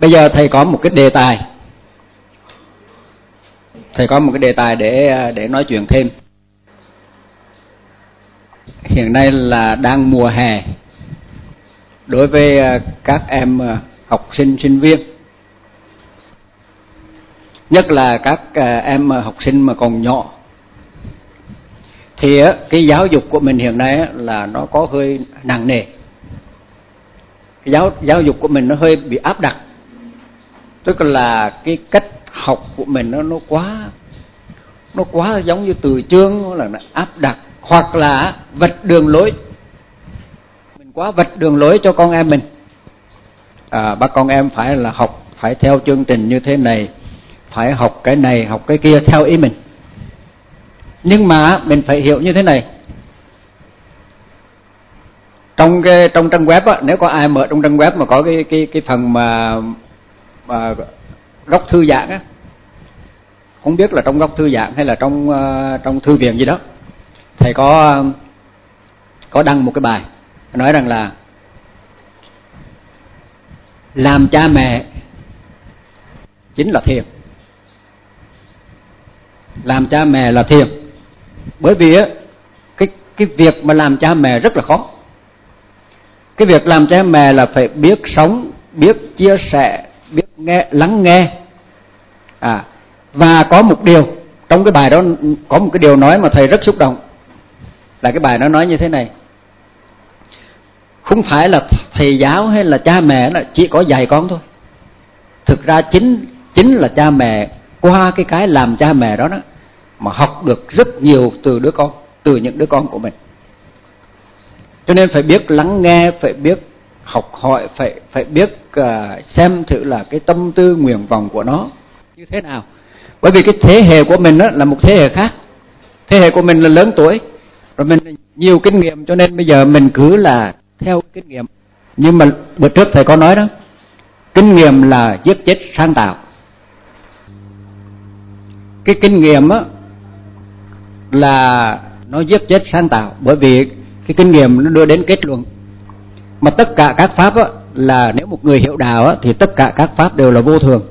Bây giờ thầy có một cái đề tài, để nói chuyện thêm. Hiện nay là đang mùa hè đối với các em học sinh, sinh viên, nhất là các em học sinh mà còn nhỏ. Thì cái giáo dục của mình hiện nay là nó có hơi nặng nề. Cái giáo dục của mình nó hơi bị áp đặt. Tức là cái cách học của mình nó quá giống như từ chương, là nó áp đặt, hoặc là vạch đường lối. Mình quá vạch đường lối cho con em mình. Bắt con em phải là học, phải theo chương trình như thế này, phải học cái này, học cái kia theo ý mình. Nhưng mà mình phải hiểu như thế này. Trong trang web á, nếu có ai mở trong trang web mà có cái phần mà góc thư giãn á, không biết là trong góc thư giãn hay là trong thư viện gì đó, thầy có đăng một cái bài nói rằng là làm cha mẹ chính là thiền. Làm cha mẹ là thiền. Bởi vì á, cái việc mà làm cha mẹ rất là khó. Cái việc làm cha mẹ là phải biết sống, biết chia sẻ, biết lắng nghe. Và có một điều, trong cái bài đó có một cái điều nói mà thầy rất xúc động. Là cái bài nó nói như thế này: không phải là thầy giáo hay là cha mẹ là chỉ có dạy con thôi. Thực ra chính là cha mẹ, qua cái làm cha mẹ đó mà học được rất nhiều từ những đứa con của mình. Cho nên phải biết lắng nghe, phải biết học hỏi, phải biết xem thử là cái tâm tư nguyện vọng của nó như thế nào. Bởi vì cái thế hệ của mình là một thế hệ khác. Thế hệ của mình là lớn tuổi, rồi mình nhiều kinh nghiệm, cho nên bây giờ mình cứ là theo kinh nghiệm. Nhưng mà bữa trước thầy có nói đó, kinh nghiệm là giết chết sáng tạo. Cái kinh nghiệm á là nó giết chết sáng tạo, bởi vì cái kinh nghiệm nó đưa đến kết luận. Mà tất cả các pháp á, là nếu một người hiểu đạo á, thì tất cả các pháp đều là vô thường.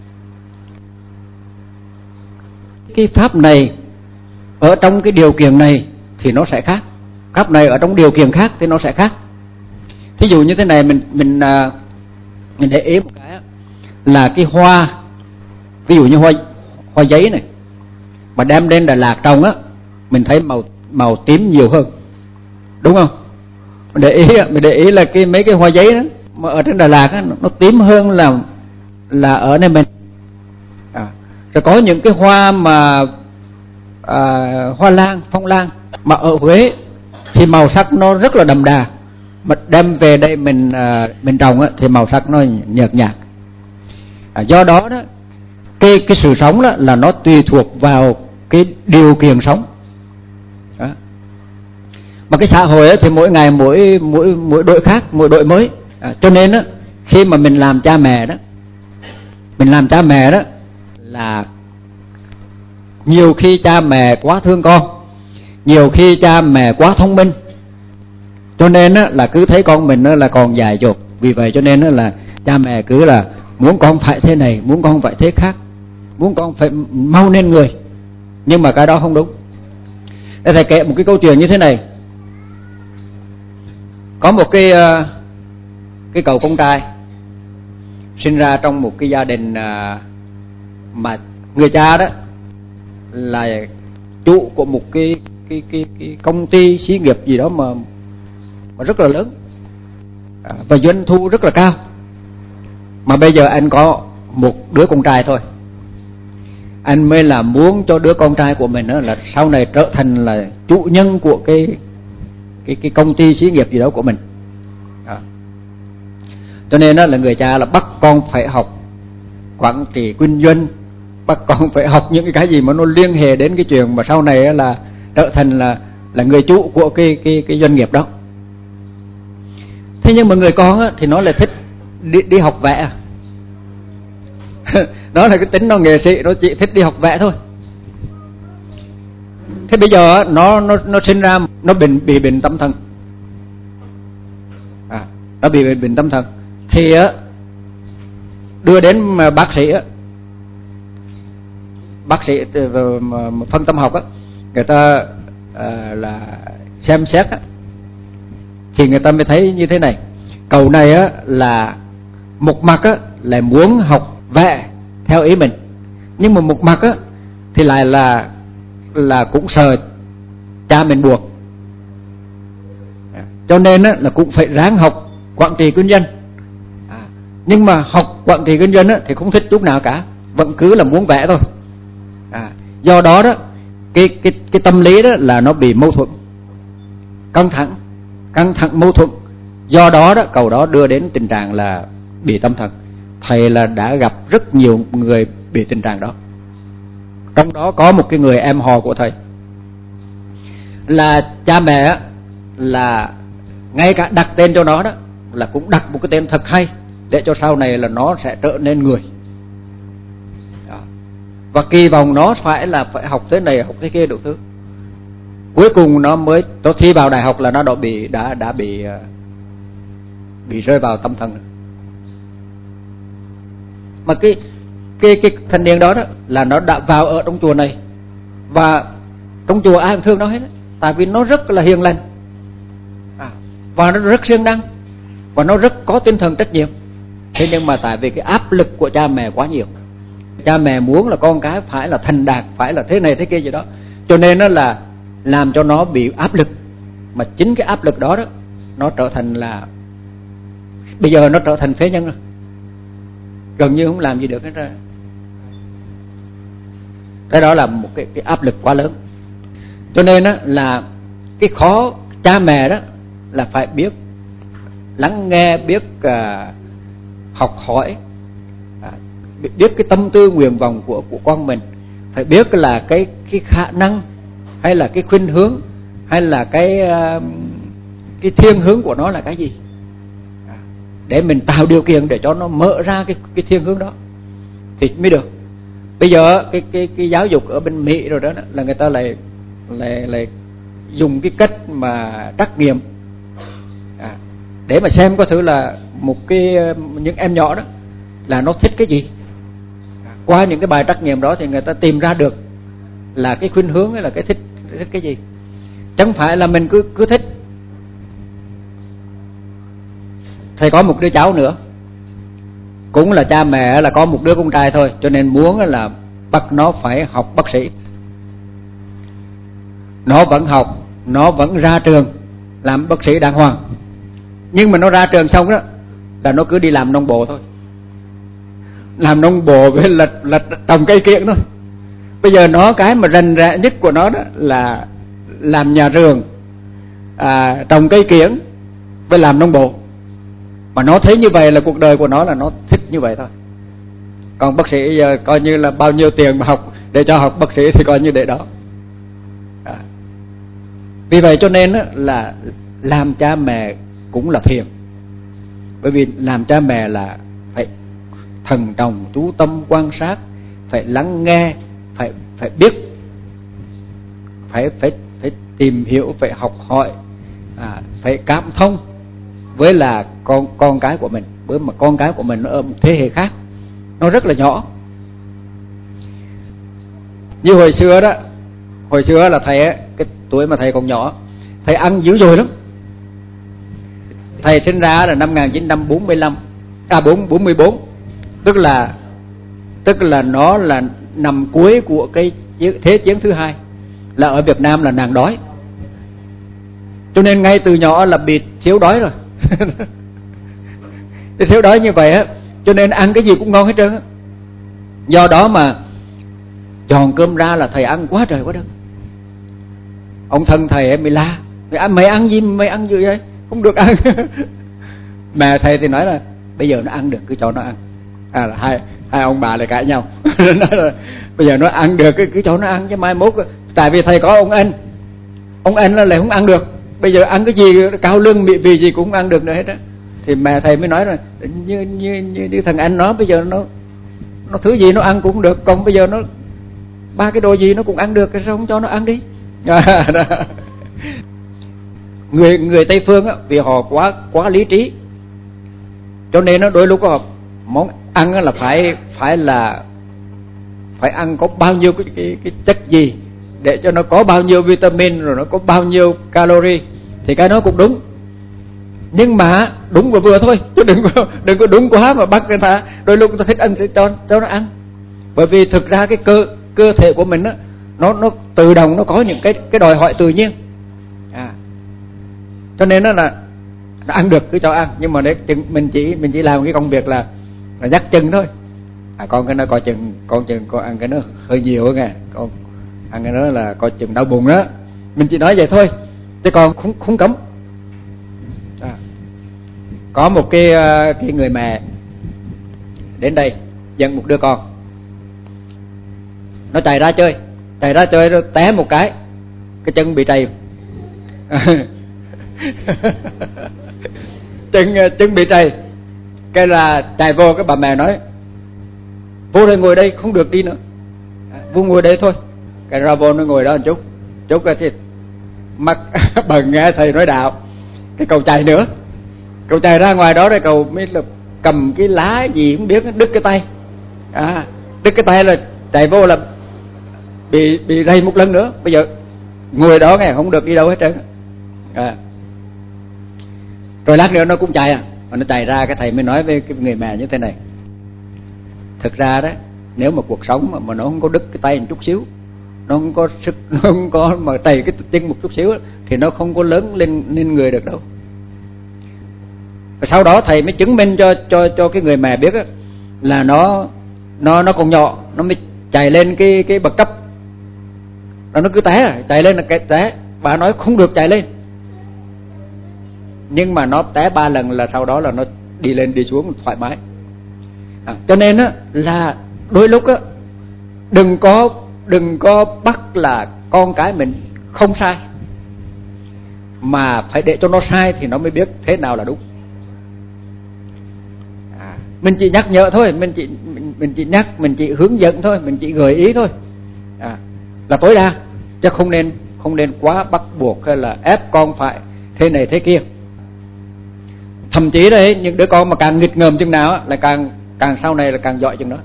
Cái pháp này ở trong cái điều kiện này thì nó sẽ khác, pháp này ở trong điều kiện khác thì nó sẽ khác. Thí dụ như thế này, mình để ý một cái là cái hoa, ví dụ như hoa giấy này mà đem đến Đà Lạt trồng á, mình thấy màu tím nhiều hơn, đúng không? Mình để ý là mấy cái hoa giấy đó mà ở trên Đà Lạt á, nó tím hơn là ở nơi mình. Rồi có những cái hoa mà hoa lan, phong lan mà ở Huế thì màu sắc nó rất là đậm đà, mà đem về đây mình trồng á, thì màu sắc nó nhợt nhạt. Do đó cái sự sống đó là nó tùy thuộc vào cái điều kiện sống. Mà cái xã hội thì mỗi ngày mỗi đội khác, mỗi đội mới. Cho nên khi mà mình làm cha mẹ đó là nhiều khi cha mẹ quá thương con, nhiều khi cha mẹ quá thông minh, cho nên là cứ thấy con mình là còn dại dột. Vì vậy cho nên là cha mẹ cứ là muốn con phải thế này, muốn con phải thế khác, muốn con phải mau nên người. Nhưng mà cái đó không đúng. Để thầy kể một cái câu chuyện như thế này. Có một cái cậu con trai sinh ra trong một cái gia đình mà người cha đó là chủ của một cái công ty xí nghiệp gì đó mà rất là lớn, và doanh thu rất là cao. Mà bây giờ anh có một đứa con trai thôi, anh mới là muốn cho đứa con trai của mình là sau này trở thành là chủ nhân của cái công ty xí nghiệp gì đó của mình. Cho nên là người cha là bắt con phải học quản trị kinh doanh, bắt con phải học những cái gì mà nó liên hệ đến cái chuyện mà sau này là trở thành là người chủ của cái doanh nghiệp đó. Thế nhưng mà người con thì nó lại thích đi học vẽ. Đó là cái tính nó nghệ sĩ, nó chỉ thích đi học vẽ thôi. Thế bây giờ nó sinh ra nó bị bệnh tâm thần. Nó bị bệnh tâm thần thì đưa đến bác sĩ á, bác sĩ phân tâm học á, người ta là xem xét á, thì người ta mới thấy như thế này. Cậu này á là một mặt á là muốn học vẽ theo ý mình, nhưng mà một mặt á thì lại là cũng sợ cha mình buộc, cho nên á là cũng phải ráng học quản trị kinh doanh. Nhưng mà học quản trị kinh doanh á thì không thích chút nào cả, vẫn cứ là muốn vẽ thôi. Do đó đó cái tâm lý đó là nó bị mâu thuẫn, căng thẳng mâu thuẫn. Do đó đó cậu đó đưa đến tình trạng là bị tâm thần. Thầy là đã gặp rất nhiều người bị tình trạng đó. Trong đó có một cái người em họ của thầy, là cha mẹ á, là ngay cả đặt tên cho nó đó là cũng đặt một cái tên thật hay, để cho sau này là nó sẽ trở nên người đó. Và kỳ vọng nó phải học thế này học thế kia đủ thứ. Cuối cùng nó mới thi vào đại học là nó đã bị rơi vào tâm thần. Mà cái thanh niên đó là nó đã vào ở trong chùa này, và trong chùa ai cũng thương nó hết đó, tại vì nó rất là hiền lành, và nó rất siêng năng, và nó rất có tinh thần trách nhiệm. Thế nhưng mà tại vì cái áp lực của cha mẹ quá nhiều, cha mẹ muốn là con cái phải là thành đạt, phải là thế này thế kia gì đó, cho nên nó là làm cho nó bị áp lực. Mà chính cái áp lực đó đó, nó trở thành là bây giờ nó trở thành phế nhân rồi, gần như không làm gì được hết ra. Cái đó là một cái áp lực quá lớn. Cho nên á là cái khó cha mẹ đó là phải biết lắng nghe, biết học hỏi, biết cái tâm tư nguyện vọng của con mình, phải biết là cái khả năng hay là cái khuynh hướng hay là cái thiên hướng của nó là cái gì, để mình tạo điều kiện để cho nó mở ra cái thiên hướng đó thì mới được. Bây giờ cái giáo dục ở bên Mỹ rồi đó là người ta lại dùng cái cách mà trắc nghiệm để mà xem có thử là những em nhỏ đó là nó thích cái gì. Qua những cái bài trắc nghiệm đó thì người ta tìm ra được là cái khuynh hướng hay là cái thích cái gì, chẳng phải là mình cứ thích. Thầy có một đứa cháu nữa, cũng là cha mẹ là có một đứa con trai thôi, cho nên muốn là bắt nó phải học bác sĩ. Nó vẫn học, nó vẫn ra trường làm bác sĩ đàng hoàng, nhưng mà nó ra trường xong đó là nó cứ đi làm nông bộ thôi, làm nông bộ với là trồng cây kiểng thôi. Bây giờ nó cái mà rành rẽ nhất của nó đó là làm nhà vườn, trồng cây kiểng với làm nông bộ. Mà nó thấy như vậy là cuộc đời của nó là nó thích như vậy thôi. Còn bác sĩ giờ coi như là bao nhiêu tiền mà học để cho học bác sĩ thì coi như để đó. Vì vậy cho nên là làm cha mẹ cũng là phiền. Bởi vì làm cha mẹ là phải thần trọng, chú tâm quan sát, phải lắng nghe, phải biết, phải tìm hiểu, phải học hỏi, phải cảm thông với là con cái của mình. Bởi mà con cái của mình nó ở một thế hệ khác, nó rất là nhỏ. Như hồi xưa là thầy ấy, cái tuổi mà thầy còn nhỏ, thầy ăn dữ dội lắm. Thầy sinh ra là năm 1944, tức là nó là năm cuối của cái thế chiến thứ hai, là ở Việt Nam là nạn đói, cho nên ngay từ nhỏ là bị thiếu đói rồi. Thiếu đói như vậy á, cho nên ăn cái gì cũng ngon hết trơn á. Do đó mà tròn cơm ra là thầy ăn quá trời quá đất. Ông thân thầy ấy mới la: mày ăn gì, mày ăn gì vậy, không được ăn. Mà thầy thì nói là bây giờ nó ăn được cứ cho nó ăn. Là hai ông bà lại cãi nhau. Nói là bây giờ nó ăn được cứ cho nó ăn, chứ mai mốt, tại vì thầy có ông anh là lại không ăn được. Bây giờ ăn cái gì cao lương mỹ vị gì cũng không ăn được nữa hết á. Thì mẹ thầy mới nói rồi, như thằng anh nó bây giờ nó thứ gì nó ăn cũng được, còn bây giờ nó ba cái đồ gì nó cũng ăn được, sao không cho nó ăn đi. Người Tây phương á, vì họ quá lý trí, cho nên nó đôi lúc họ Ăn là phải ăn có bao nhiêu cái chất gì để cho nó có bao nhiêu vitamin, rồi nó có bao nhiêu calorie, thì cái đó cũng đúng. Nhưng mà đúng vừa vừa thôi, chứ đừng có đúng quá mà bắt người ta. Đôi lúc người ta thích ăn thì cho nó ăn. Bởi vì thực ra cái cơ thể của mình á, nó tự động nó có những cái đòi hỏi tự nhiên. Cho nên là nó ăn được cứ cho ăn, nhưng mà để mình chỉ làm cái công việc là dắt chân thôi. Con cái nó coi chừng, con ăn cái nó hơi nhiều nghe, con ăn cái đó là coi chừng đau bụng đó. Mình chỉ nói vậy thôi, chứ còn không cấm. Có một cái người mẹ đến đây dẫn một đứa con, nó chạy ra chơi rồi té một cái chân bị trầy. chân bị trầy, cái là chạy vô, cái bà mẹ nói vô đây ngồi đây, không được đi nữa, vô ngồi đây thôi. Cái ra vô nó ngồi đó một chút rồi thì mắt bần nghe thầy nói đạo, cái cậu chạy nữa, cậu chạy ra ngoài đó rồi cậu mới là cầm cái lá gì không biết, đứt cái tay. Đứt cái tay là chạy vô là bị rầy một lần nữa. Bây giờ ngồi đó nghe, không được đi đâu hết trơn. Rồi lát nữa nó cũng chạy mà nó chạy ra, cái thầy mới nói với cái người mẹ như thế này: thực ra đó, nếu mà cuộc sống mà nó không có đứt cái tay một chút xíu, nó không có sức, nó không có mà trầy cái chân một chút xíu, thì nó không có lớn lên người được đâu. Và sau đó thầy mới chứng minh cho cái người mẹ biết là nó còn nhỏ, nó mới chạy lên cái bậc cấp, nó cứ té, chạy lên là cái té. Bà nói không được chạy lên, nhưng mà nó té 3 lần là sau đó là nó đi lên đi xuống thoải mái. Cho nên là đôi lúc đừng có bắt là con cái mình không sai, mà phải để cho nó sai thì nó mới biết thế nào là đúng. Mình chỉ nhắc nhở thôi, mình chỉ nhắc, mình chỉ hướng dẫn thôi, mình chỉ gợi ý thôi, là tối đa, chứ không nên quá bắt buộc hay là ép con phải thế này thế kia. Thậm chí đấy, những đứa con mà càng nghịch ngợm chừng nào là càng sau này là càng giỏi chừng đó,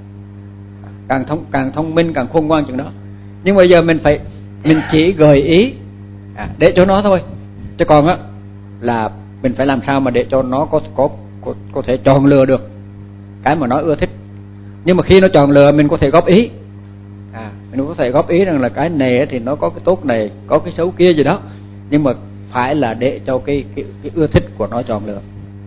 càng thông minh, càng khôn ngoan chừng đó. Nhưng bây giờ mình chỉ gợi ý để cho nó thôi, chứ còn là mình phải làm sao mà để cho nó có thể chọn lựa được cái mà nó ưa thích. Nhưng mà khi nó chọn lựa, mình có thể góp ý, mình có thể góp ý rằng là cái này thì nó có cái tốt này, có cái xấu kia gì đó, nhưng mà phải là để cho cái ưa thích của nó chọn lựa.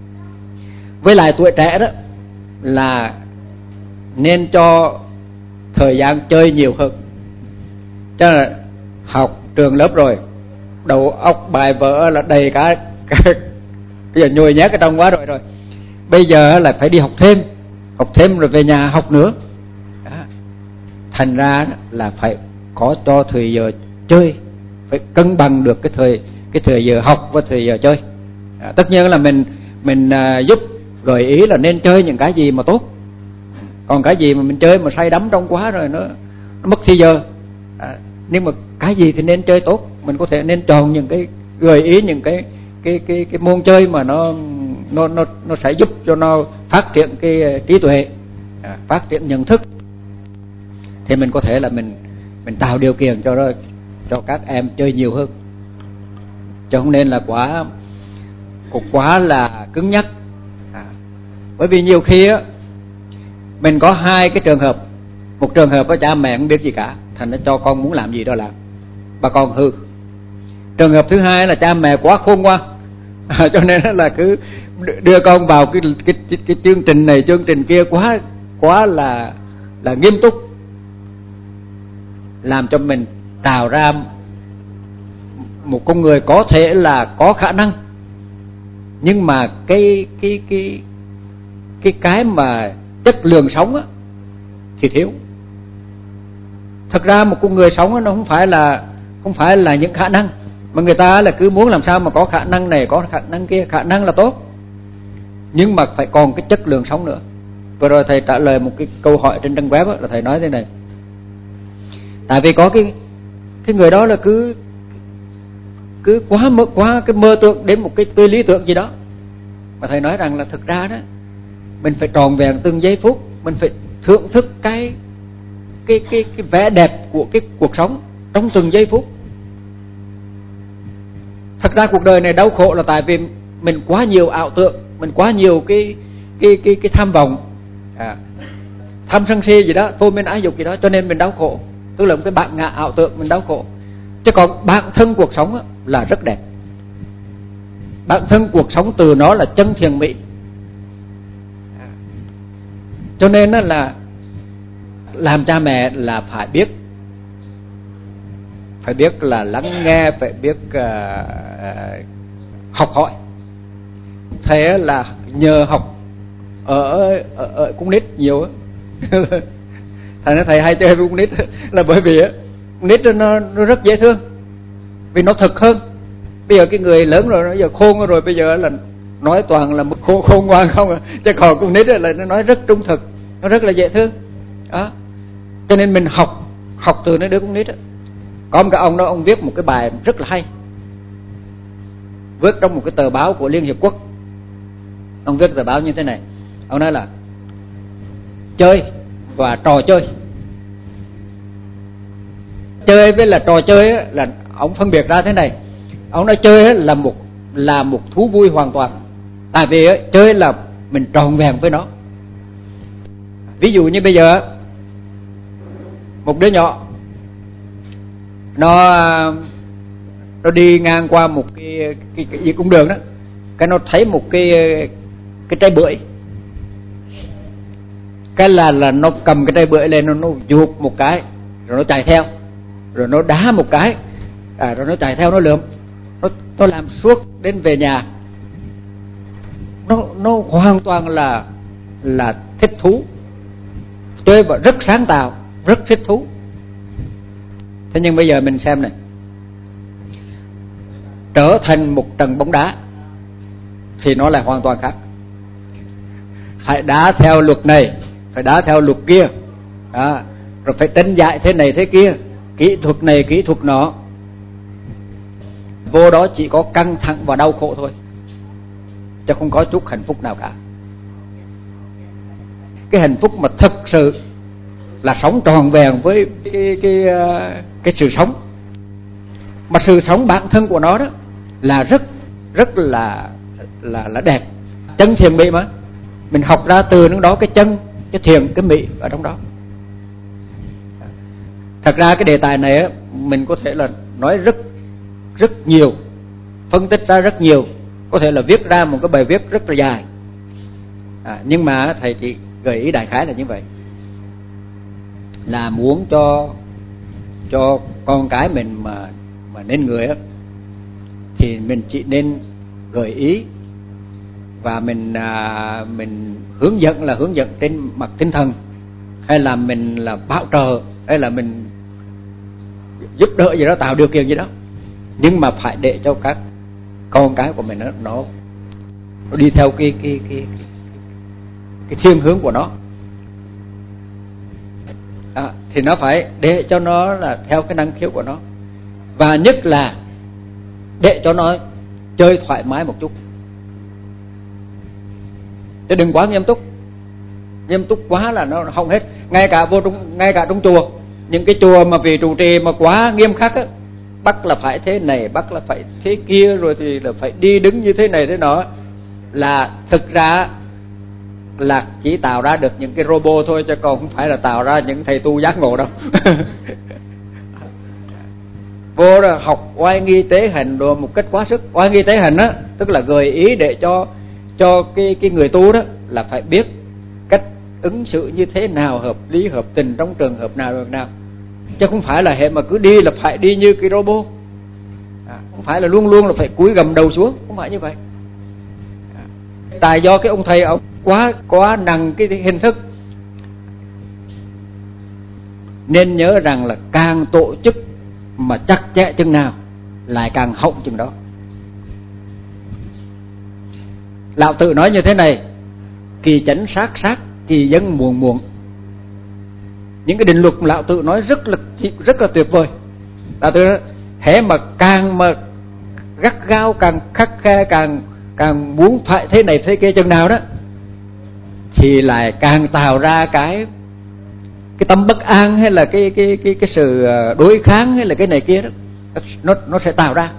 Với lại tuổi trẻ đó là nên cho thời gian chơi nhiều hơn. Chứ là học trường lớp rồi, đầu óc bài vở là đầy cả bây giờ nhồi nhét cái trong quá rồi. Bây giờ là phải đi học thêm rồi về nhà học nữa. Thành ra là phải có cho thời giờ chơi, phải cân bằng được cái thời giờ học và thời giờ chơi. Tất nhiên là mình giúp gợi ý là nên chơi những cái gì mà tốt. Còn cái gì mà mình chơi mà say đắm trong quá rồi nó mất thời giờ. Nhưng mà cái gì thì nên chơi tốt, mình có thể nên chọn những cái gợi ý những cái môn chơi mà nó sẽ giúp cho nó phát triển cái trí tuệ, phát triển nhận thức, thì mình có thể là mình tạo điều kiện cho các em chơi nhiều hơn, chứ không nên là quá là cứng nhắc. Bởi vì nhiều khi mình có hai cái trường hợp. Một trường hợp cha mẹ không biết gì cả, thành nó cho con muốn làm gì đó làm, bà con hư. Trường hợp thứ hai là cha mẹ quá khôn ngoan, cho nên là cứ đưa con vào cái chương trình này chương trình kia quá là nghiêm túc, làm cho mình tạo ra một con người có thể là có khả năng, nhưng mà cái mà chất lượng sống thì thiếu. Thật ra một con người sống nó không phải là những khả năng, mà người ta là cứ muốn làm sao mà có khả năng này, có khả năng kia. Khả năng là tốt, nhưng mà phải còn cái chất lượng sống nữa. Vừa rồi thầy trả lời một cái câu hỏi trên trang web là thầy nói thế này: tại vì có cái người đó là cứ quá cái mơ tưởng đến một cái lý tưởng gì đó, mà thầy nói rằng là thực ra đó mình phải tròn vẹn từng giây phút, mình phải thưởng thức cái vẻ đẹp của cái cuộc sống trong từng giây phút. Thật ra cuộc đời này đau khổ là tại vì mình quá nhiều ảo tưởng, mình quá nhiều cái tham vọng, tham sân si gì đó, thôi men ái dục gì đó, cho nên mình đau khổ. Tức là một cái bản ngã ảo tưởng mình đau khổ. Chứ còn bản thân cuộc sống là rất đẹp. Bản thân cuộc sống từ nó là chân thiện mỹ. Cho nên là làm cha mẹ là phải biết là lắng nghe, phải biết học hỏi. Thế là nhờ học ở cung nít nhiều á. Thầy nói thầy hay chơi với cung nít là bởi vì cung nít nó rất dễ thương, vì nó thực hơn. Bây giờ cái người lớn rồi, nó giờ khôn rồi, bây giờ là nói toàn là khôn ngoan không à. Chứ còn cung nít là nó nói rất trung thực, nó rất là dễ thương đó. Cho nên mình học từ nơi đứa cung nít đó. Có một cái ông đó, ông viết một cái bài rất là hay, viết trong một cái tờ báo của Liên Hiệp Quốc. Ông viết tờ báo như thế này, ông nói là chơi và trò chơi. Chơi với là trò chơi là ông phân biệt ra thế này. Ông nói chơi là một thú vui hoàn toàn. Tại vì chơi là mình tròn vẹn với nó. Ví dụ như bây giờ một đứa nhỏ nó đi ngang qua một cái cung đường đó, cái nó thấy một cái trái bưởi, cái là nó cầm cái trái bưởi lên, nó giụt một cái rồi nó chạy theo, rồi nó đá một cái, rồi nó chạy theo, nó lượm, nó làm suốt đến về nhà. Nó hoàn toàn là thích thú, chơi và rất sáng tạo, rất thích thú. Thế nhưng bây giờ mình xem này, trở thành một trận bóng đá thì nó lại hoàn toàn khác. Phải đá theo luật này, phải đá theo luật kia, rồi phải tranh giải thế này thế kia, kỹ thuật này kỹ thuật nọ. Vô đó chỉ có căng thẳng và đau khổ thôi, chứ không có chút hạnh phúc nào cả. Cái hạnh phúc mà thực sự là sống tròn vẹn với cái sự sống, mà sự sống bản thân của nó đó là rất là đẹp, chân thiện mỹ mà. Mình học ra từ nó đó, cái chân, cái thiện, cái mỹ ở trong đó. Thật ra cái đề tài này mình có thể là nói rất nhiều, phân tích ra rất nhiều, có thể là viết ra một cái bài viết rất là dài. Nhưng mà thầy chỉ gợi ý đại khái là như vậy, là muốn cho con cái mình mà nên người á, thì mình chỉ nên gợi ý và mình hướng dẫn trên mặt tinh thần, hay là mình là bảo trợ, hay là mình giúp đỡ gì đó, tạo điều kiện gì đó. Nhưng mà phải để cho các con cái của mình nó đi theo cái thiên hướng của nó. Thì nó phải để cho nó là theo cái năng khiếu của nó, và nhất là để cho nó chơi thoải mái một chút, chứ đừng quá nghiêm túc quá là nó không hết. Ngay cả trong chùa, những cái chùa mà vị trụ trì mà quá nghiêm khắc á, bắt là phải thế này, bắt là phải thế kia, rồi thì là phải đi đứng như thế này thế nọ, là thực ra là chỉ tạo ra được những cái robot thôi, chứ còn không phải là tạo ra những thầy tu giác ngộ đâu. Vô đó học oai nghi tế hành đồ một cách quá sức. Oai nghi tế hành á, tức là gợi ý để cho cái người tu đó là phải biết cách ứng xử như thế nào, hợp lý hợp tình trong trường hợp nào, chứ không phải là hệ mà cứ đi là phải đi như cái robot. Không phải là luôn luôn là phải cúi gầm đầu xuống, không phải như vậy. Tại do cái ông thầy ông quá nặng cái hình thức. Nên nhớ rằng là càng tổ chức mà chặt chẽ chừng nào lại càng hộng chừng đó. Lão Tử nói như thế này: kỳ chánh sát sát, kỳ dân muộn muộn. Những cái định luật Lão Tử nói rất là tuyệt vời. Lão Tử nói hễ mà càng mà gắt gao, càng khắt khe, càng muốn phải thế này thế kia chừng nào đó, thì lại càng tạo ra cái tâm bất an, hay là cái sự đối kháng, hay là cái này kia đó, nó sẽ tạo ra.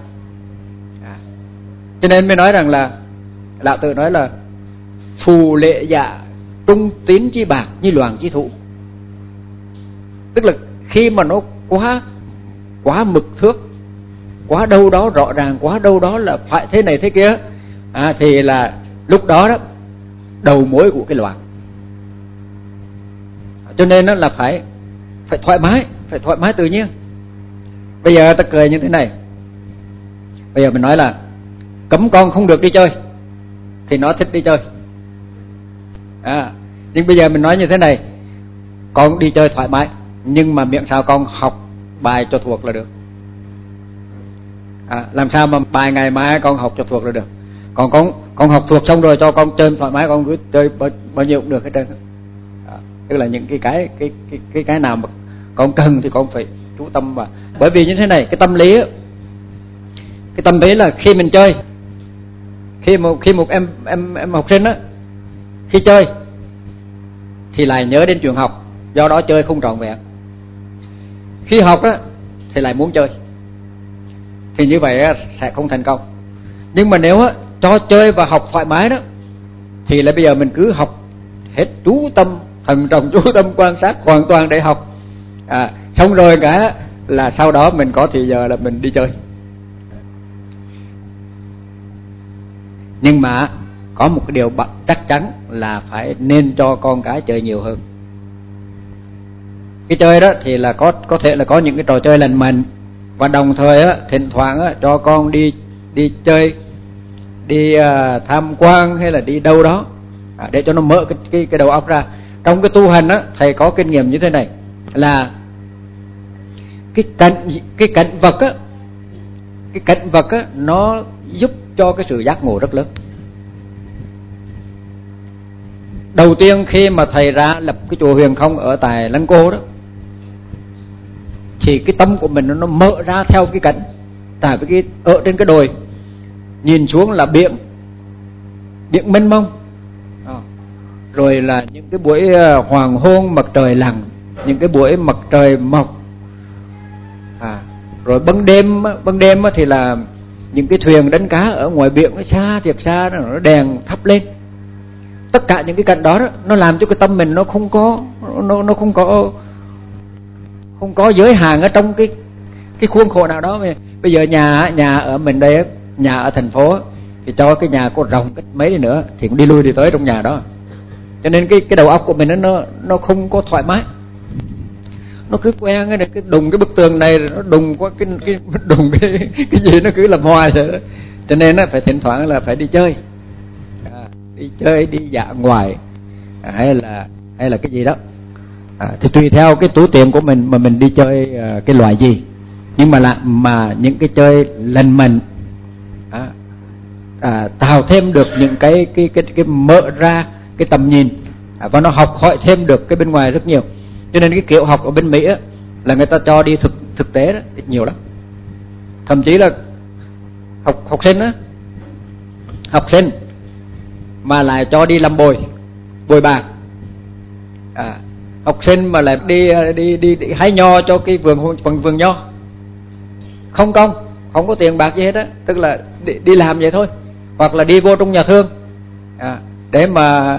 Cho nên mới nói rằng là Lão Tử nói là phù lệ dạ trung tín chi bạc như loạn chi thủ. Tức là khi mà nó quá mực thước, quá đâu đó rõ ràng, quá đâu đó là phải thế này thế kia, thì là lúc đó đó đầu mối của cái loạn. Cho nên nó là phải thoải mái tự nhiên. Bây giờ ta cười như thế này, bây giờ mình nói là cấm con không được đi chơi thì nó thích đi chơi. Nhưng bây giờ mình nói như thế này, con đi chơi thoải mái, nhưng mà miệng sao con học bài cho thuộc là được. Làm sao mà bài ngày mai con học cho thuộc là được. Còn con học thuộc xong rồi cho con chơi thoải mái, con cứ chơi bao nhiêu cũng được hết trơn. Tức là những cái nào mà con cần thì con phải chú tâm vào. Bởi vì như thế này, cái tâm lý là khi mình chơi, khi một em học sinh á, khi chơi thì lại nhớ đến chuyện học, do đó chơi không trọn vẹn. Khi học á thì lại muốn chơi, thì như vậy á, sẽ không thành công. Nhưng mà nếu á, cho chơi và học thoải mái đó, thì là bây giờ mình cứ học hết chú tâm, thần trọng chú tâm quan sát hoàn toàn để học. Xong rồi cả là sau đó mình có thì giờ là mình đi chơi. Nhưng mà có một cái điều chắc chắn là phải nên cho con cái chơi nhiều hơn. Cái chơi đó thì là có thể là có những cái trò chơi lành mạnh, và đồng thời á, thỉnh thoảng á, cho con đi chơi, đi tham quan hay là đi đâu đó, để cho nó mở cái đầu óc ra. Trong cái tu hành á, thầy có kinh nghiệm như thế này, là cái cảnh vật á, nó giúp cho cái sự giác ngộ rất lớn. Đầu tiên khi mà thầy ra lập cái chùa Huyền Không ở tại Lăng Cô đó, thì cái tâm của mình nó mở ra theo cái cảnh. Tại vì ở trên cái đồi nhìn xuống là biển mênh mông, rồi là những cái buổi hoàng hôn mặt trời lặn, những cái buổi mặt trời mọc, rồi ban đêm thì là những cái thuyền đánh cá ở ngoài biển xa thiệt xa, nó đèn thắp lên. Tất cả những cái cảnh đó, nó làm cho cái tâm mình nó không có giới hạn ở trong cái khuôn khổ nào đó. Bây giờ nhà ở mình đây, nhà ở thành phố thì cho cái nhà có rộng cách mấy đi nữa thì cũng đi lui đi tới trong nhà đó. Cho nên cái đầu óc của mình nó không có thoải mái, nó cứ quen cái đùng cái bức tường này, nó đùng qua cái gì nó cứ làm hoài vậy đó. Cho nên nó phải thỉnh thoảng là phải đi chơi, đi dạo ngoài, hay là cái gì đó. Thì tùy theo cái túi tiền của mình mà mình đi chơi cái loại gì. Nhưng mà những cái chơi lành mạnh, tạo thêm được những cái mở ra cái tầm nhìn, và nó học hỏi thêm được cái bên ngoài rất nhiều. Cho nên cái kiểu học ở bên Mỹ á, là người ta cho đi thực tế đó ít nhiều lắm. Thậm chí là học sinh mà lại cho đi làm bồi bàn. Học sinh mà lại đi hái nho cho cái vườn nho, không có tiền bạc gì hết á, tức là đi làm vậy thôi. Hoặc là đi vô trong nhà thương để mà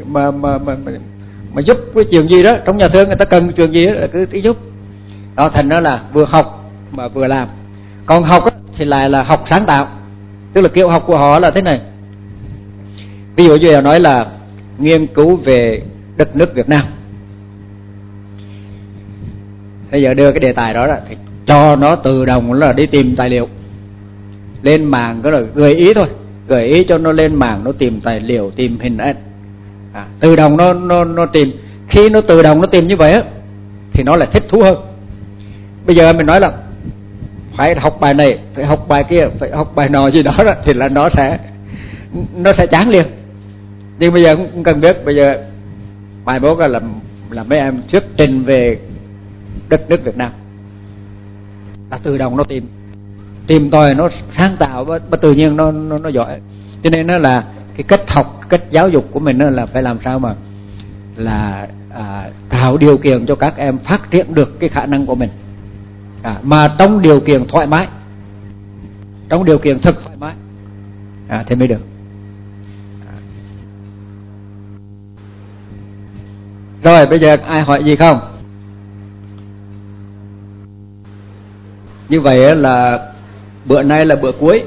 giúp cái chuyện gì đó trong nhà thương, người ta cần chuyện gì đó là cứ tí giúp đó. Thành đó là vừa học mà vừa làm. Còn học á, thì lại là học sáng tạo. Tức là kiểu học của họ là thế này. Ví dụ như là nói là nghiên cứu về đất nước Việt Nam, bây giờ đưa cái đề tài đó thì cho nó tự động là đi tìm tài liệu lên mạng, có là gợi ý thôi, gợi ý cho nó lên mạng, nó tìm tài liệu, tìm hình ảnh, tự động nó tìm. Khi nó tự động nó tìm như vậy á, thì nó lại thích thú hơn. Bây giờ mình nói là phải học bài này, phải học bài kia, phải học bài nọ gì đó, thì là nó sẽ chán liền. Nhưng bây giờ cũng cần biết, bây giờ bài bố là mấy em thuyết trình về đất nước Việt Nam, là tự động nó tìm tòi, nó sáng tạo và tự nhiên nó giỏi. Cho nên nó là cái cách học, cách giáo dục của mình là phải làm sao mà là tạo điều kiện cho các em phát triển được cái khả năng của mình, mà trong điều kiện thoải mái, trong điều kiện thật thoải mái thì mới được. Rồi bây giờ ai hỏi gì không? Như vậy là bữa nay là bữa cuối.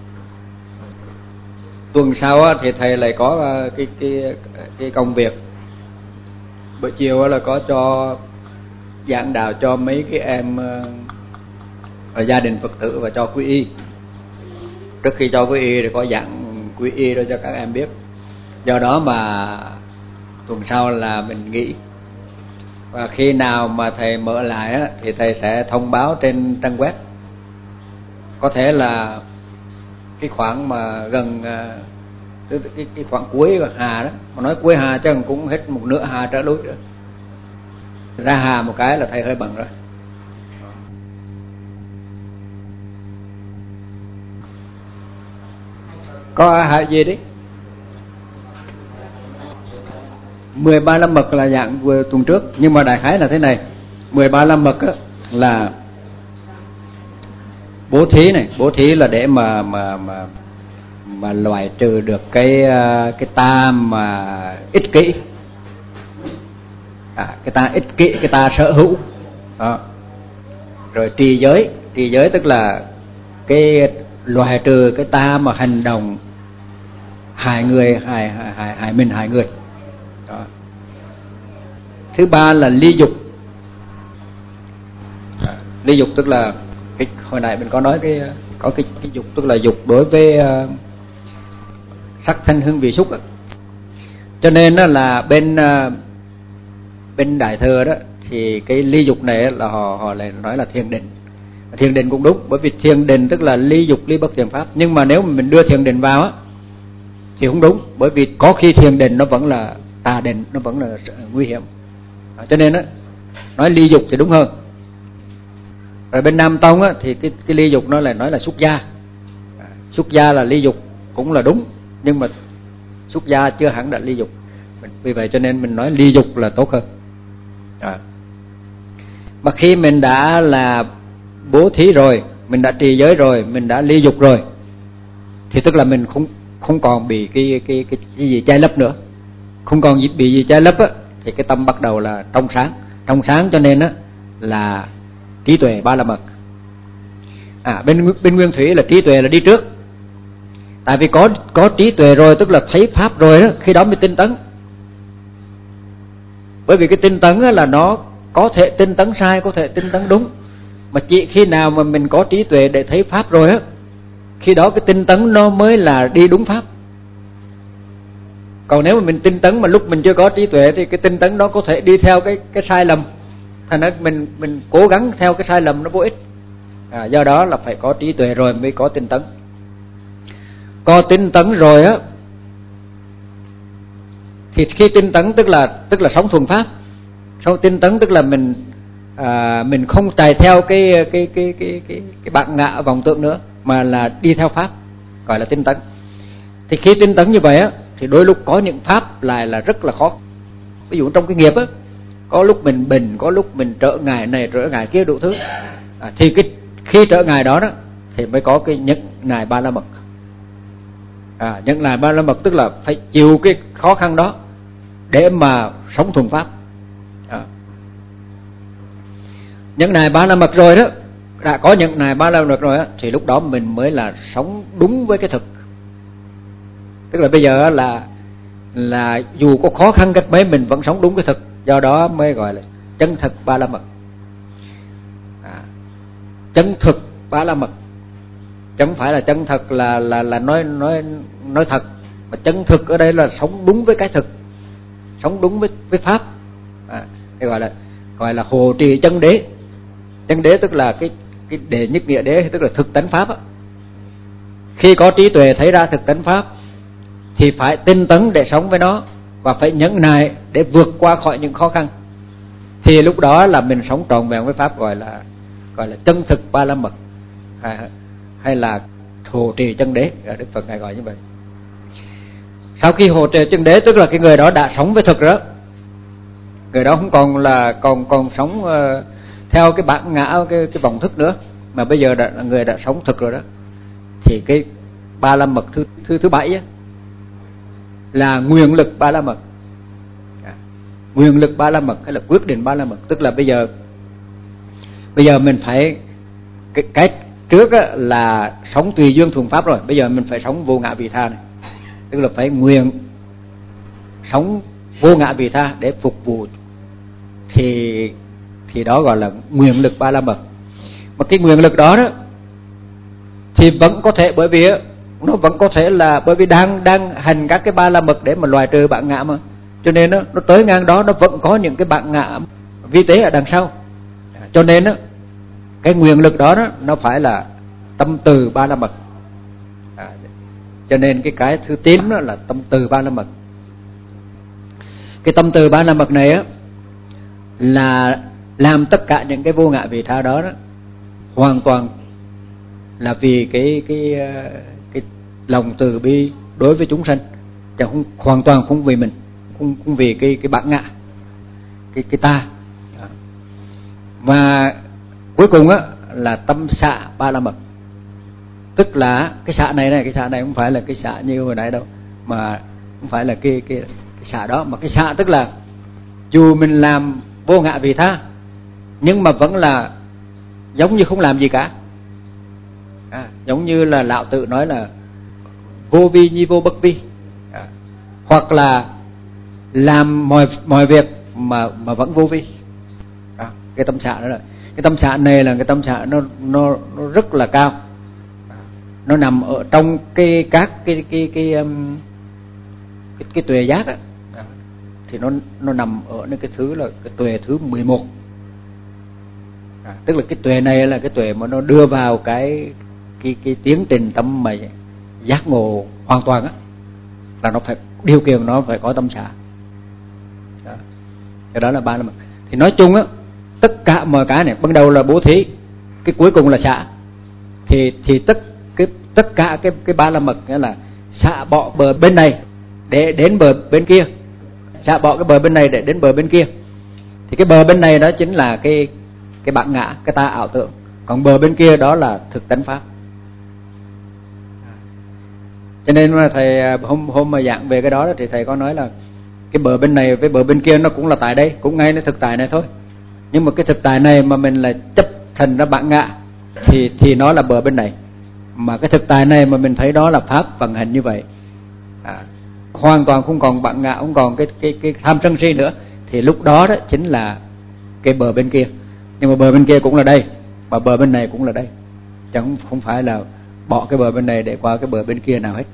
Tuần sau thì thầy lại có cái công việc. Buổi chiều là có cho giảng đạo cho mấy cái em ở gia đình Phật tử và cho quý y. Trước khi cho quý y thì có giảng quý y rồi cho các em biết. Do đó mà tuần sau là mình nghỉ. Và khi nào mà thầy mở lại thì thầy sẽ thông báo trên trang web. Có thể là cái khoảng mà gần cái khoảng cuối Hà đó, mà nói cuối Hà chắc cũng hết một nửa Hà trở lui nữa. Ra Hà một cái là thầy hơi bận rồi. Có hỏi gì đi? 13 la mật là dạng vừa tuần trước, nhưng mà đại khái là thế này. 13 la mật là bố thí này, bố thí là để mà loại trừ được cái ta mà ích kỷ, cái ta ích kỷ, cái ta sở hữu đó. Rồi trì giới tức là cái loại trừ cái ta mà hành động hại người, hại mình, hại người đó. Thứ ba là ly dục. Ly dục tức là hồi nãy mình có nói có cái dục, tức là dục đối với sắc thanh hương vị xúc. Cho nên là bên Đại Thừa đó thì cái ly dục này là họ lại nói là thiền định. Thiền định cũng đúng, bởi vì thiền định tức là ly dục, ly bất thiện pháp. Nhưng mà nếu mà mình đưa thiền định vào thì không đúng, bởi vì có khi thiền định nó vẫn là tà định, nó vẫn là nguy hiểm. Cho nên nói ly dục thì đúng hơn. Rồi bên Nam Tông thì cái ly dục nó lại nói là xuất gia. Xuất gia là ly dục cũng là đúng, nhưng mà xuất gia chưa hẳn là ly dục. Vì vậy cho nên mình nói ly dục là tốt hơn. Mà khi mình đã là bố thí rồi, mình đã trì giới rồi, mình đã ly dục rồi, thì tức là mình không còn bị cái gì che lấp nữa. Không còn bị gì che lấp thì cái tâm bắt đầu là trong sáng. Trong sáng cho nên là trí tuệ ba la mật. Bên Nguyên Thủy là trí tuệ là đi trước. Tại vì có trí tuệ rồi tức là thấy pháp rồi đó, khi đó mới tinh tấn. Bởi vì cái tinh tấn là nó có thể tinh tấn sai, có thể tinh tấn đúng. Mà chỉ khi nào mà mình có trí tuệ để thấy pháp rồi khi đó cái tinh tấn nó mới là đi đúng pháp. Còn nếu mà mình tinh tấn mà lúc mình chưa có trí tuệ thì cái tinh tấn đó có thể đi theo cái sai lầm. Thành ra mình cố gắng theo cái sai lầm nó vô ích. Do đó là phải có trí tuệ rồi mới có tinh tấn. Có tinh tấn rồi thì khi tinh tấn tức là sống thuần pháp. Sau tinh tấn tức là mình không chạy theo cái bản ngã vọng tưởng nữa, mà là đi theo pháp, gọi là tinh tấn. Thì khi tinh tấn như vậy thì đôi lúc có những pháp lại là rất là khó. Ví dụ trong cái nghiệp có lúc mình bình, có lúc mình trở ngại này trở ngại kia đủ thứ. Thì khi trở ngại đó thì mới có cái nhẫn nại ba la mật. Nhẫn nại ba la mật tức là phải chịu cái khó khăn đó để mà sống thuần pháp. Nhẫn nại ba la mật rồi đó, đã có nhẫn nại ba la mật rồi thì lúc đó mình mới là sống đúng với cái thực. Tức là bây giờ là dù có khó khăn cách mấy mình vẫn sống đúng cái thực. Do đó mới gọi là chân thực ba la mật. Chân thực ba la mật, chứ không phải là chân thật là nói thật, mà chân thực ở đây là sống đúng với cái thực, sống đúng với pháp. Cái gọi là hồ trì chân đế. Chân đế tức là cái đệ nhất nghĩa đế, tức là thực tánh pháp. Khi có trí tuệ thấy ra thực tánh pháp thì phải tinh tấn để sống với nó, và phải nhẫn nại để vượt qua khỏi những khó khăn. Thì lúc đó là mình sống trọn vẹn với pháp, gọi là chân thực ba la mật, hay là hồ trì chân đế. Đức Phật ngài gọi như vậy. Sau khi hộ trì chân đế tức là cái người đó đã sống với thực rồi đó. Người đó không còn là còn sống theo cái bản ngã, cái vọng thức nữa, mà bây giờ người đã sống thực rồi đó. Thì cái ba la mật thứ bảy á, là nguyện lực ba la mật. Nguyện lực ba la mật hay là quyết định ba la mật, tức là bây giờ mình phải cái trước á, là sống tùy duyên thuần pháp rồi, bây giờ mình phải sống vô ngã vị tha này, tức là phải nguyện sống vô ngã vị tha để phục vụ, thì đó gọi là nguyện lực ba la mật. Mà cái nguyện lực đó thì vẫn có thể, bởi vì nó vẫn có thể là bởi vì đang hành các cái ba la mật để mà loại trừ bản ngã mà, cho nên nó tới ngang đó nó vẫn có những cái bản ngã vi tế ở đằng sau. Cho nên cái nguyện lực đó nó phải là tâm từ ba la mật. Cho nên cái thứ 9 đó là tâm từ ba la mật. Cái tâm từ ba la mật này là làm tất cả những cái vô ngã vị tha đó hoàn toàn là vì cái lòng từ bi đối với chúng sanh, chứ không hoàn toàn không vì mình, không vì cái bản ngã, cái ta. Và cuối cùng là tâm xạ ba la mật, tức là cái xạ này không phải là cái xạ như hồi nãy đâu, mà không phải là cái xạ đó, mà cái xạ tức là dù mình làm vô ngã vị tha nhưng mà vẫn là giống như không làm gì cả. Giống như là lão tự nói là vô vi nhi vô bất vi, hoặc là làm mọi việc mà vẫn vô vi. Cái tâm xạ đó là cái tâm xạ này, là cái tâm xạ nó rất là cao. Nó nằm ở trong các cái tuệ giác thì nó nằm ở cái thứ là cái tuệ thứ 11. Tức là cái tuệ này là cái tuệ mà nó đưa vào cái tiến trình tâm mà giác ngộ hoàn toàn là nó phải điều kiện, nó phải có tâm xạ. Cái đó là ba la mật. Thì nói chung tất cả mọi cái này, ban đầu là bố thí, cái cuối cùng là xạ, thì tất cả cái ba la mật nghĩa là xạ bỏ bờ bên này để đến bờ bên kia, xạ bỏ cái bờ bên này để đến bờ bên kia. Thì cái bờ bên này đó chính là cái bản ngã, cái ta ảo tưởng, còn bờ bên kia đó là thực tánh pháp. Cho nên là thầy hôm mà giảng về cái đó thì thầy có nói là cái bờ bên này với bờ bên kia nó cũng là tại đây, cũng ngayในthực tại này thôi. Nhưng mà cái thực tại này mà mình là chấp thành ra bản ngã thì nó là bờ bên này. Mà cái thực tại này mà mình thấy đó là pháp vận hành như vậy, hoàn toàn không còn bản ngã, không còn cái tham sân si nữa, thì lúc đó chính là cái bờ bên kia. Nhưng mà bờ bên kia cũng là đây, và bờ bên này cũng là đây, chẳng không phải là bỏ cái bờ bên này để qua cái bờ bên kia nào hết.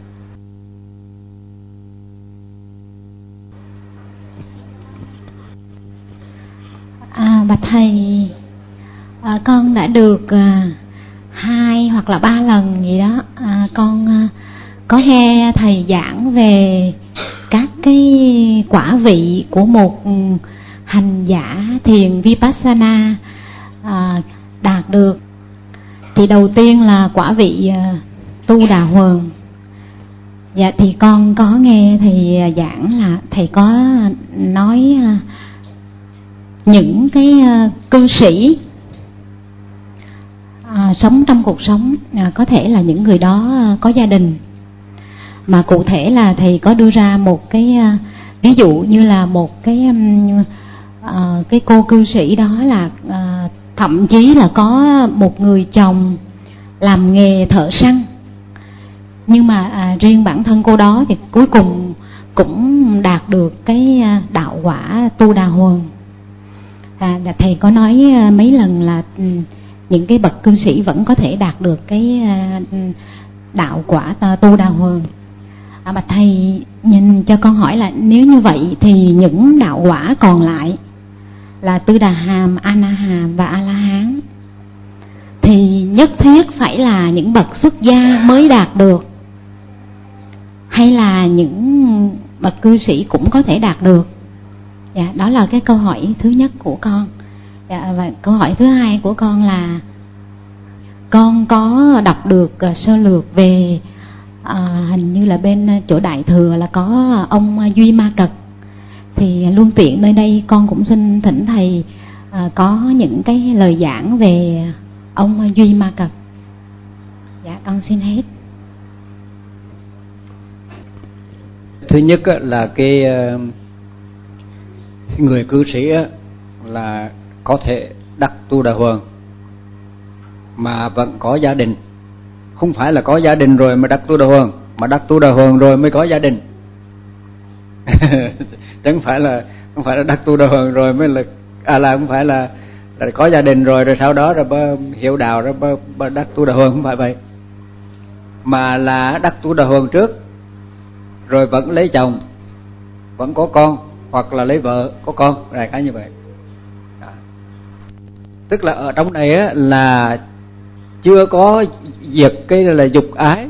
Bạch thầy, con đã được 2 hoặc là 3 lần gì đó con có nghe thầy giảng về các cái quả vị của một hành giả thiền Vipassana đạt được. Thì đầu tiên là quả vị Tu Đà Huần. Dạ thì con có nghe thầy giảng là thầy có nói những cái cư sĩ sống trong cuộc sống, có thể là những người đó có gia đình, mà cụ thể là thầy có đưa ra một cái ví dụ như là một cái cô cư sĩ đó là thậm chí là có một người chồng làm nghề thợ săn, nhưng mà riêng bản thân cô đó thì cuối cùng cũng đạt được cái đạo quả Tu Đà Huần. Thầy có nói mấy lần là những cái bậc cư sĩ vẫn có thể đạt được cái đạo quả Tu Đà Huần. Mà thầy nhìn cho con hỏi là nếu như vậy thì những đạo quả còn lại là Tư Đà Hàm, A Na Hàm và A La Hán thì nhất thiết phải là những bậc xuất gia mới đạt được, hay là những bậc cư sĩ cũng có thể đạt được? Dạ, đó là cái câu hỏi thứ nhất của con. Dạ, và câu hỏi thứ hai của con là con có đọc được sơ lược về hình như là bên chỗ Đại Thừa là có ông Duy Ma Cật, thì luôn tiện nơi đây con cũng xin thỉnh thầy có những cái lời giảng về ông Duy Ma Cật. Dạ con xin hết. Thứ nhất là cái người cư sĩ là có thể đắc tu đà hoàng mà vẫn có gia đình, không phải là có gia đình rồi mới đắc tu đà hoàng, mà đắc tu đà hoàng rồi mới có gia đình. Chứ không phải là đắc tu đà hoàng rồi mới là không phải là có gia đình rồi sau đó rồi hiểu đạo rồi đắc tu đà hoàng, không phải vậy, mà là đắc tu đà hoàng trước rồi vẫn lấy chồng, vẫn có con, hoặc là lấy vợ có con, đại khái như vậy. Tức là ở trong này là chưa có diệt cái là dục ái,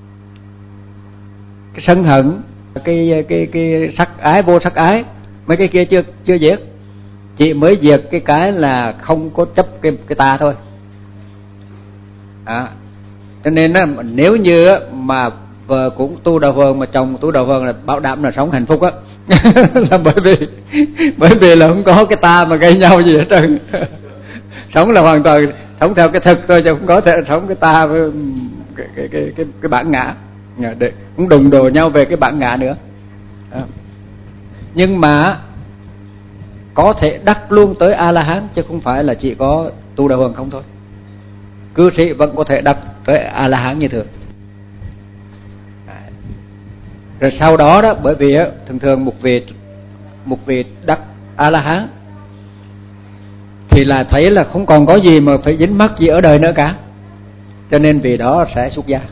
cái sân hận, cái sắc ái, vô sắc ái, mấy cái kia chưa diệt, chỉ mới diệt cái là không có chấp cái ta thôi. Cho nên nếu như mà vợ cũng tu đà hoàng mà chồng tu đà hoàng là bảo đảm là sống hạnh phúc á. Là bởi vì là không có cái ta mà gây nhau gì hết trơn. Sống là hoàn toàn sống theo cái thực thôi, chứ không có thể sống cái ta với cái bản ngã, để cũng đụng đồ nhau về cái bản ngã nữa. Nhưng mà có thể đắc luôn tới A La Hán, chứ không phải là chỉ có tu đà hoàng không thôi. Cư sĩ vẫn có thể đắc tới A La Hán như thường. Rồi sau đó đó, bởi vì thường một vị đắc A La Hán thì là thấy là không còn có gì mà phải dính mắc gì ở đời nữa cả, cho nên vì đó sẽ xuất gia.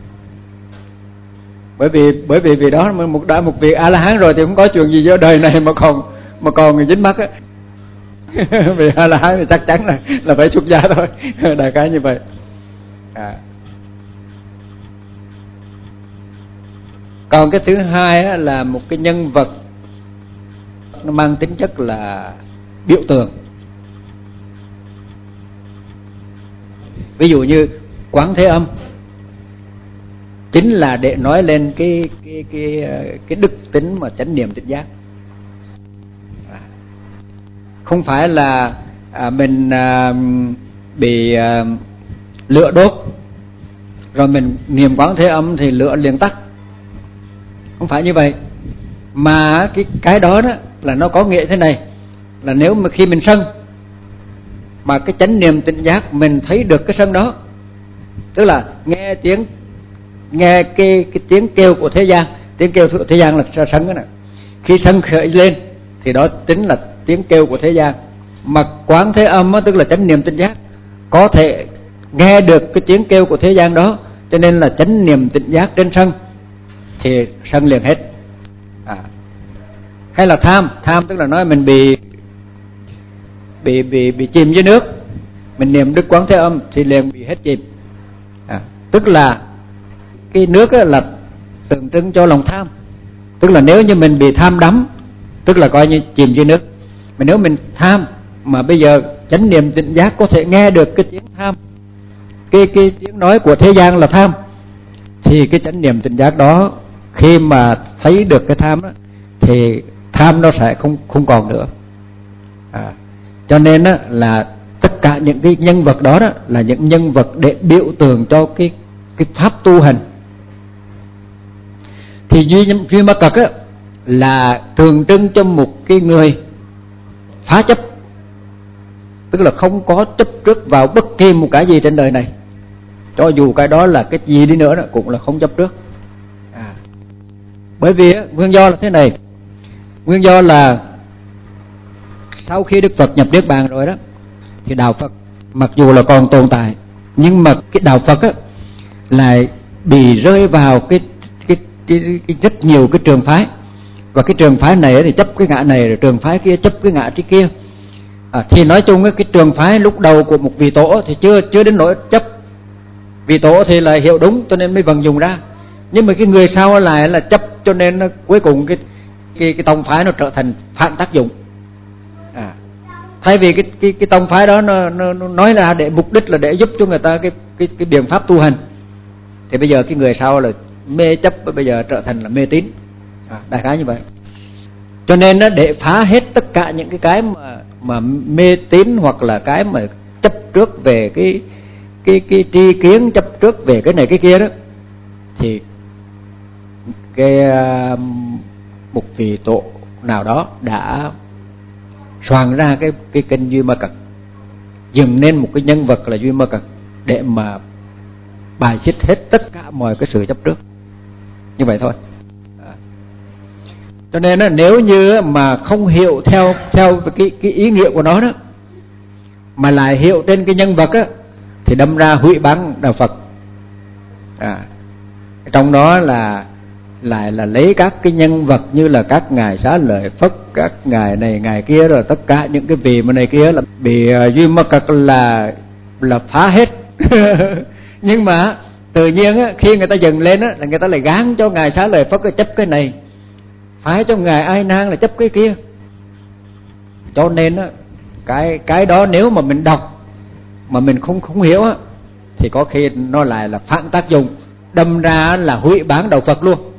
Bởi vì vì đó đã một vị A La Hán rồi thì không có chuyện gì ở đời này mà còn dính mắc á. Vì A La Hán thì chắc chắn là phải xuất gia thôi. Đại khái như vậy. Còn cái thứ hai là một cái nhân vật nó mang tính chất là biểu tượng. Ví dụ như Quán Thế Âm chính là để nói lên cái đức tính mà chánh niệm tỉnh giác. Không phải là mình bị lửa đốt rồi mình niệm Quán Thế Âm thì lửa liền tắt, không phải như vậy. Mà cái đó là nó có nghĩa thế này, là nếu mà khi mình sân mà cái chánh niệm tỉnh giác mình thấy được cái sân đó, tức là nghe cái tiếng kêu của thế gian, tiếng kêu của thế gian là sân đó nè. Khi sân khởi lên thì đó chính là tiếng kêu của thế gian. Mà Quán Thế Âm tức là chánh niệm tỉnh giác có thể nghe được cái tiếng kêu của thế gian đó, cho nên là chánh niệm tỉnh giác trên sân thì sân liền hết. Hay là tham tức là nói mình bị chìm dưới nước, mình niệm Đức Quán Thế Âm thì liền bị hết chìm. Tức là cái nước là tượng trưng cho lòng tham. Tức là nếu như mình bị tham đắm, tức là coi như chìm dưới nước. Mà nếu mình tham mà bây giờ chánh niệm tỉnh giác có thể nghe được cái tiếng tham, cái tiếng nói của thế gian là tham, thì cái chánh niệm tỉnh giác đó khi mà thấy được cái tham đó, thì tham nó sẽ không còn nữa. Cho nên là tất cả những cái nhân vật đó là những nhân vật để biểu tượng cho cái pháp tu hành. Thì Duy Ma Cật là tượng trưng cho một cái người phá chấp, tức là không có chấp trước vào bất kỳ một cái gì trên đời này, cho dù cái đó là cái gì đi nữa cũng là không chấp trước. Bởi vì nguyên do là thế này, nguyên do là sau khi Đức Phật nhập Niết Bàn rồi đó, thì đạo Phật mặc dù là còn tồn tại, nhưng mà cái đạo Phật lại bị rơi vào cái rất nhiều cái trường phái. Và cái trường phái này thì chấp cái ngã này, rồi trường phái kia chấp cái ngã kia. Thì nói chung cái trường phái lúc đầu của một vị tổ thì chưa đến nỗi chấp. Vị tổ thì là hiểu đúng cho nên mới vận dụng ra. Nhưng mà cái người sau lại là chấp, cho nên cuối cùng cái tông phái nó trở thành phản tác dụng. Thay vì cái tông phái đó nó nói ra để mục đích là để giúp cho người ta cái biện pháp tu hành, thì bây giờ cái người sau là mê chấp bây giờ trở thành là mê tín, đại khái như vậy. Cho nên nó để phá hết tất cả những cái mà mê tín hoặc là cái mà chấp trước về cái tri kiến, chấp trước về cái này cái kia đó, thì cái một vị tổ nào đó đã soạn ra cái kinh Duy Ma Cật, dựng nên một cái nhân vật là Duy Ma Cật để mà bài xích hết tất cả mọi cái sự chấp trước, như vậy thôi. Cho nên nếu như mà không hiểu theo cái ý nghĩa của nó đó, mà lại hiểu trên cái nhân vật á, thì đâm ra hủy bán đạo Phật. Trong đó là lại là lấy các cái nhân vật như là các ngài Xá Lợi Phất, các ngài này ngài kia, rồi tất cả những cái vị mà này kia là bị Duy Ma Cật là phá hết. Nhưng mà tự nhiên á, khi người ta dừng lên á, là người ta lại gán cho ngài Xá Lợi Phất chấp cái này, phải cho ngài Ai Nan là chấp cái kia. Cho nên á, cái đó nếu mà mình đọc mà mình không hiểu á, thì có khi nó lại là phản tác dụng, đâm ra là hủy bán đạo Phật luôn.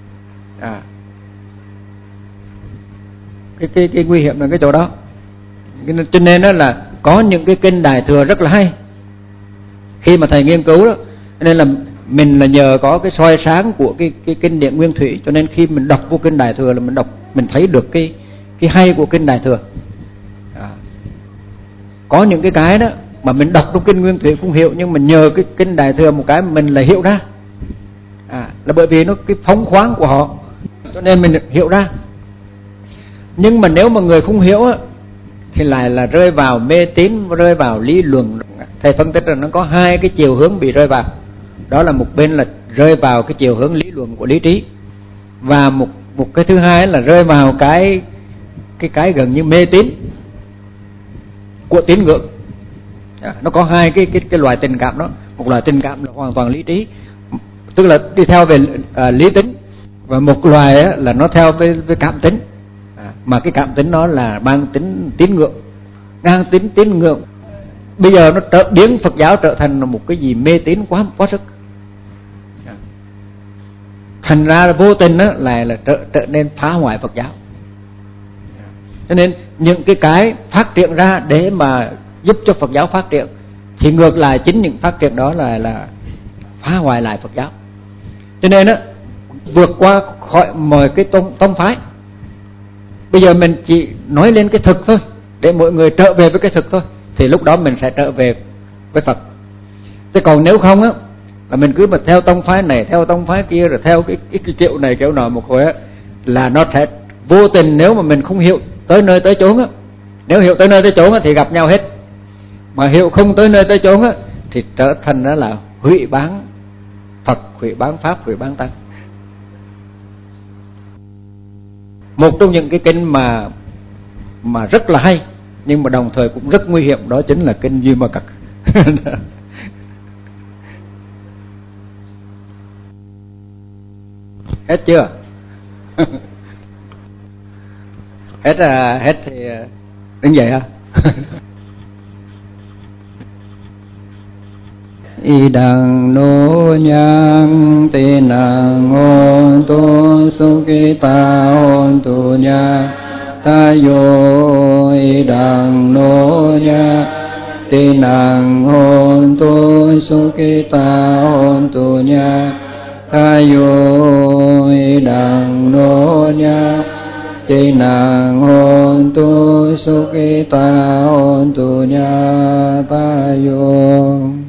Cái nguy hiểm là cái chỗ đó. Cho nên đó là có những cái kinh Đại Thừa rất là hay. Khi mà thầy nghiên cứu đó, nên là mình là nhờ có cái soi sáng của cái kinh điển Nguyên Thủy, cho nên khi mình đọc vô kinh Đại Thừa là mình thấy được cái hay của kinh Đại Thừa. Có những cái đó mà mình đọc trong kinh Nguyên Thủy không hiểu, nhưng mình nhờ cái kinh Đại Thừa một cái mình lại hiểu ra. Là bởi vì nó cái phóng khoáng của họ, cho nên mình hiểu ra. Nhưng mà nếu mà người không hiểu á, thì lại là rơi vào mê tín, rơi vào lý luận. Thầy phân tích là nó có hai cái chiều hướng bị rơi vào. Đó là một bên là rơi vào cái chiều hướng lý luận của lý trí, và một cái thứ hai là rơi vào cái gần như mê tín của tín ngưỡng. Nó có hai cái loại tình cảm đó. Một loại tình cảm là hoàn toàn lý trí, tức là đi theo về lý tính, và một loại là nó theo với cảm tính. Mà cái cảm tính nó là mang tính tín ngưỡng, ngang tính tín ngưỡng. Bây giờ nó biến Phật giáo trở thành một cái gì mê tín quá sức. Thành ra là vô tình là trở nên phá hoại Phật giáo. Cho nên những cái phát triển ra để mà giúp cho Phật giáo phát triển, thì ngược lại chính những phát triển đó là phá hoại lại Phật giáo. Cho nên vượt qua khỏi mọi cái tông phái. Bây giờ mình chỉ nói lên cái thực thôi, để mọi người trở về với cái thực thôi, thì lúc đó mình sẽ trở về với Phật. Chứ còn nếu không là mình cứ mà theo tông phái này, theo tông phái kia, rồi theo cái kiểu này kiểu nọ một hồi là nó sẽ vô tình, nếu mà mình không hiểu tới nơi tới chốn nếu hiểu tới nơi tới chốn thì gặp nhau hết. Mà hiểu không tới nơi tới chốn thì trở thành đó là hủy bán Phật, hủy bán Pháp, hủy bán Tăng. Một trong những cái kinh mà rất là hay, nhưng mà đồng thời cũng rất nguy hiểm, đó chính là kinh Duy Ma Cật. Hết chưa? Hết thì đứng dậy ha. Y đằng nô nhang tê nàng ngôn tu su ki ta hôn tu nha ta yo. Y đằng nô nhang tê nàng ngôn tu su ki ta hôn tu nha ta yo. Y đằng nô nhang tê nàng ngôn tu su ki ta hôn tu nha ta yo.